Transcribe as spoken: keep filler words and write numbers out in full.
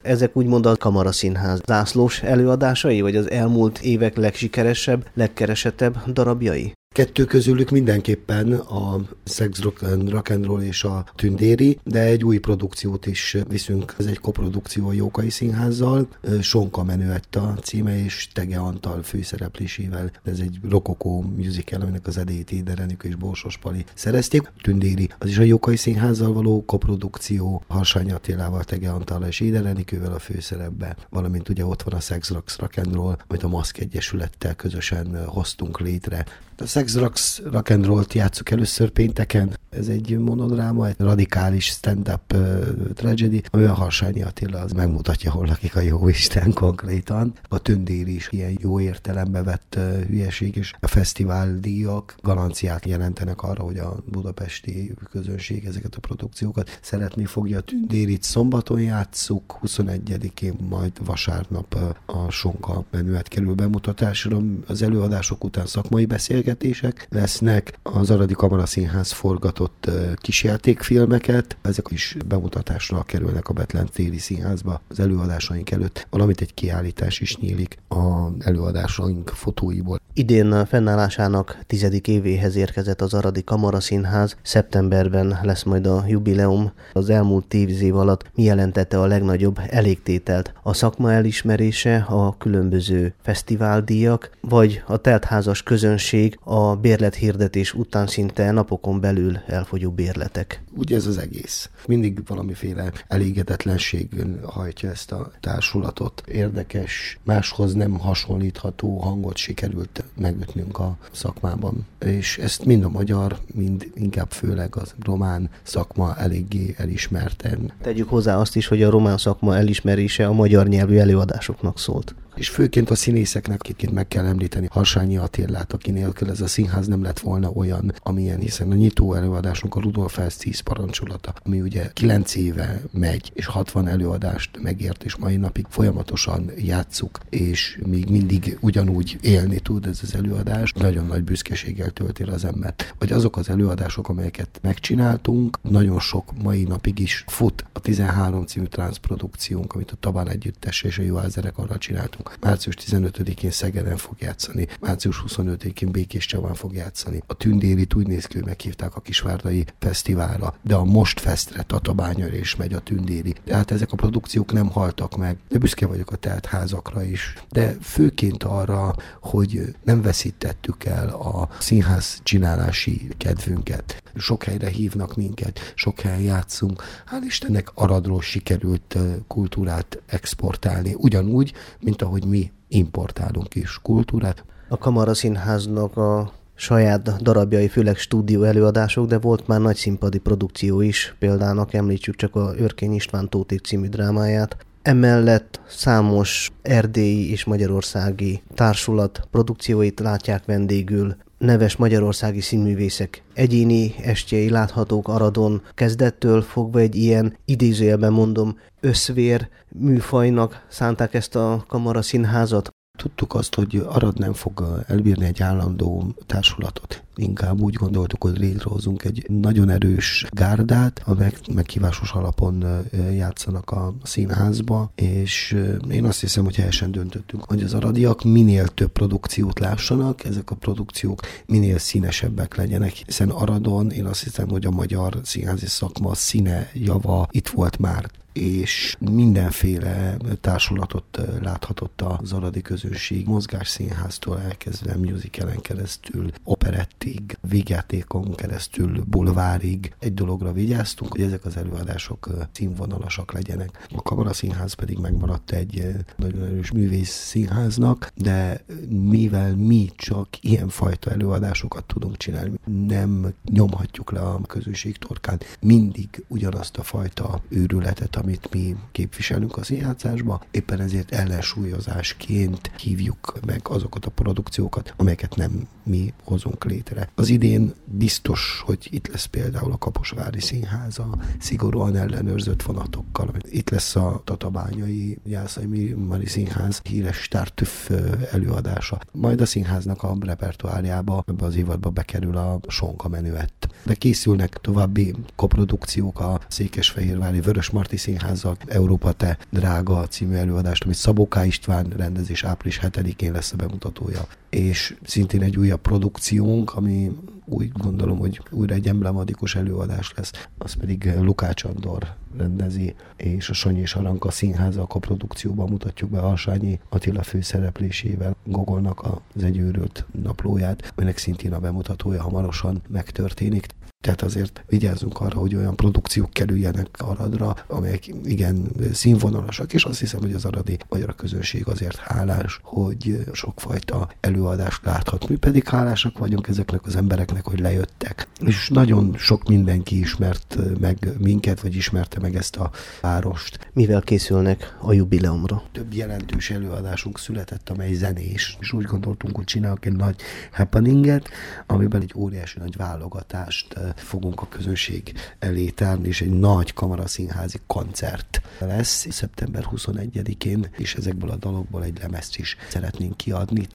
Ezek úgymond a Kamaraszínház zászlós előadásai, vagy az elmúlt évek legsikeresebb, legkeresettebb darabjai? Kettő közülük mindenképpen a Sex, Rock and Roll és a Tündéri, de egy új produkciót is viszünk. Ez egy koprodukció a Jókai Színházzal. Sonka Menüett a címe, és Tege Antal főszereplésével. Ez egy rokokó musical, aminek az edélyét Éder Enikő és Borsos Pali szerezték. Tündéri, az is a Jókai Színházzal való koprodukció, Harsányi Attilával, Tege Antallal és Éder Enikővel a főszerepbe. Valamint ugye ott van a Sex, Rock and Roll, amit a Maszk Egyesülettel közösen hoztunk létre. A Sex, Rock and Roll-t játsszuk először pénteken. Ez egy monodráma, egy radikális stand-up uh, tragedy, amivel Harsányi Attila az megmutatja, hol lakik a jóisten konkrétan. A Tündér is ilyen jó értelembe vett uh, hülyeség, és a fesztiváldíjak garanciát jelentenek arra, hogy a budapesti közönség ezeket a produkciókat szeretni fogja. A Tündérit szombaton játsszuk, huszonegyedikén, majd vasárnap uh, a Sonka Menüett kerül bemutatásra. Az előadások után szakmai beszélgetések lesznek, az Aradi Kamaraszínház forgatott uh, kisjátékfilmeket, ezek is bemutatásra kerülnek a Bethlen téri színházba az előadásaink előtt, valamint egy kiállítás is nyílik az előadásaink fotóiból. Idén a fennállásának tizedik évéhez érkezett az Aradi Kamaraszínház, szeptemberben lesz majd a jubileum. Az elmúlt tíz év alatt mi jelentette a legnagyobb elégtételt? A szakma elismerése, a különböző fesztiváldíjak, vagy a teltházas közönség a bérlethirdetés után szinte napokon belül elfogyó bérletek? Ugye ez az egész. Mindig valamiféle elégedetlenség hajtja ezt a társulatot. Érdekes, máshoz nem hasonlítható hangot sikerült megütnünk a szakmában. És ezt mind a magyar, mind inkább főleg az román szakma eléggé elismerten. Tegyük hozzá azt is, hogy a román szakma elismerése a magyar nyelvű előadásoknak szólt. És főként a színészeknek, akiként meg kell említeni Harsányi Attillát, aki nélkül ez a színház nem lett volna olyan, amilyen, hiszen a nyitó előadásunk a Rudolf Hess tíz parancsolata, ami ugye kilenc éve megy, és hatvan előadást megért, és mai napig folyamatosan játsszuk, és még mindig ugyanúgy élni tud ez az előadás. Nagyon nagy büszkeséggel tölti az embert. Vagy azok az előadások, amelyeket megcsináltunk, nagyon sok mai napig is fut. A tizenhárom című transzprodukciónk, amit a Tabán Együttes és a Juhász Zenekarral csináltunk. március tizenötödikén Szegeden fog játszani, március huszonötödikén Békés Csabán fog játszani. A Tündérit úgy néz ki, hogy meghívták a Kisvárdai Fesztiválra, de a Most Festre Tatabányára is megy a Tündéri. Tehát ezek a produkciók nem haltak meg. De büszke vagyok a teltházakra is. De főként arra, hogy nem veszítettük el a színház csinálási kedvünket. Sok helyre hívnak minket, sok helyen játszunk. Hál' Istennek Aradról sikerült kultúrát exportálni. Ugyanúgy, mint ahogy mi importálunk is kultúrát. A Kamaraszínháznak a saját darabjai, főleg stúdió előadások, de volt már nagy színpadi produkció is, példának említsük csak a Örkény István Tóték című drámáját. Emellett számos erdélyi és magyarországi társulat produkcióit látják vendégül, neves magyarországi színművészek egyéni estjei láthatók Aradon. Kezdettől fogva egy ilyen, idézőjelben mondom, összvér műfajnak szánták ezt a Kamaraszínházat. Tudtuk azt, hogy Arad nem fog elbírni egy állandó társulatot. Inkább úgy gondoltuk, hogy létrehozunk egy nagyon erős gárdát, amelyek meghívásos alapon játszanak a színházba, és én azt hiszem, hogy helyesen döntöttünk, hogy az aradiak minél több produkciót lássanak, ezek a produkciók minél színesebbek legyenek, hiszen Aradon én azt hiszem, hogy a magyar színházi szakma színe, java itt volt már, és mindenféle társulatot láthatott az aradi közönség, mozgásszínháztól elkezdve musicalen keresztül, operettig, végjátékon keresztül, bulvárig. Egy dologra vigyáztunk, hogy ezek az előadások színvonalasak legyenek. A Kamaraszínház pedig megmaradt egy nagyon erős művész színháznak, de mivel mi csak ilyenfajta előadásokat tudunk csinálni, nem nyomhatjuk le a közönség torkán mindig ugyanazt a fajta őrületet, amit mi képviselünk a színjátszásba, éppen ezért ellensúlyozásként hívjuk meg azokat a produkciókat, amelyeket nem mi hozunk létre. Az idén biztos, hogy itt lesz például a Kaposvári Színház a szigorúan ellenőrzött vonatokkal. Itt lesz a Tatabányai Jászai Mari Színház híres Tartüff előadása. Majd a színháznak a repertoárjába ebbe az évadba bekerül a Sonka Menüett. De készülnek további koprodukciók, a Székesfehérvári Vörösmarty Színház Színházzal Európa te drága című előadást, amit Szabó K. István rendezés április hetedikén lesz a bemutatója. És szintén egy újabb produkciónk, ami úgy gondolom, hogy újra egy emblematikus előadás lesz, az pedig Lukács Andor rendezi, és a Sanyi és Aranka Színháza koprodukcióban mutatjuk be Alsányi Attila főszereplésével Gogolnak az Egy őrült naplóját, aminek szintén a bemutatója hamarosan megtörténik. Tehát azért vigyázzunk arra, hogy olyan produkciók kerüljenek Aradra, amelyek igen színvonalasak, és azt hiszem, hogy az aradi magyar közönség azért hálás, hogy sokfajta előadást láthat. Mi pedig hálásak vagyunk ezeknek az embereknek, hogy lejöttek. És nagyon sok mindenki ismert meg minket, vagy ismerte meg ezt a várost. Mivel készülnek a jubileumra? Több jelentős előadásunk született, amely zenés, és úgy gondoltunk, hogy csinálok egy nagy happeninget, amiben egy óriási nagy válogatást fogunk a közönség elé tárni, és egy nagy kamaraszínházi koncert lesz szeptember huszonegyedikén, és ezekből a dalokból egy lemezt is szeretnénk kiadni.